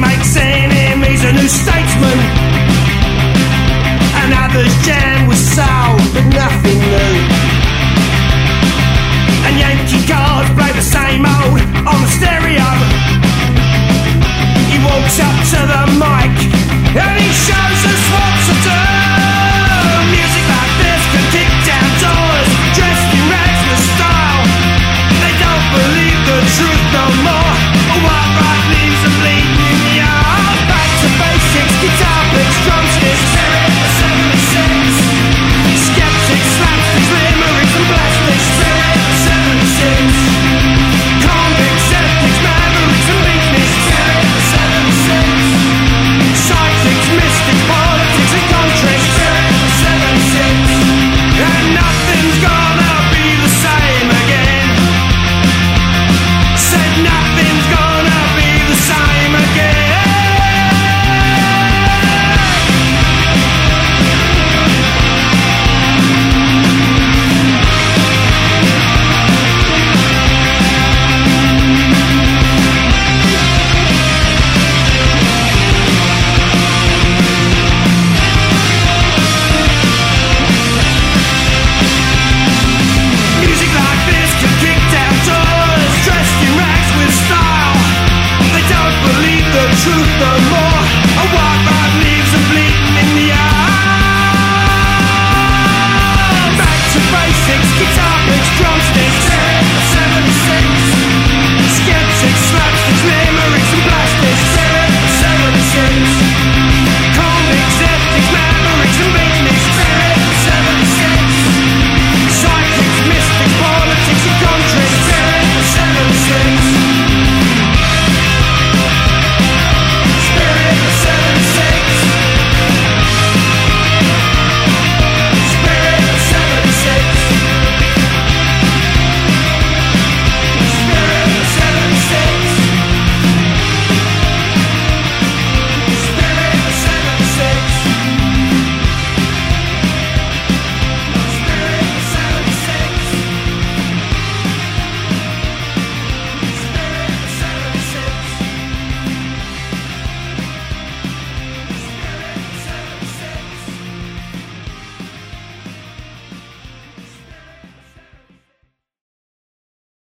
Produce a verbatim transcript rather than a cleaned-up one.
makes enemies, a new statesman, and others jam with soul, but nothing new. And Yankee cards play the same old on the stereo. He walks up to the mic and he shows us what to do. Music like this can kick down doors, dressed in rags with style. They don't believe the truth no more. White right leaves are bleeding in the yard. Back to basics, guitar picks, drumsticks, spirit for seventy-six. Skeptic slaps these limericks and plastics, spirit for seventy-six. Convicts, ethics, mavericks and beatniks, spirit for seventy-six. Psychics, mystics, politics and contracts, spirit for seventy-six. And nothing's gonna be the same again. Said nothing's gonna be the same again. Music like this can kick down doors, dressed in rags with style. They don't believe the truth no more. A white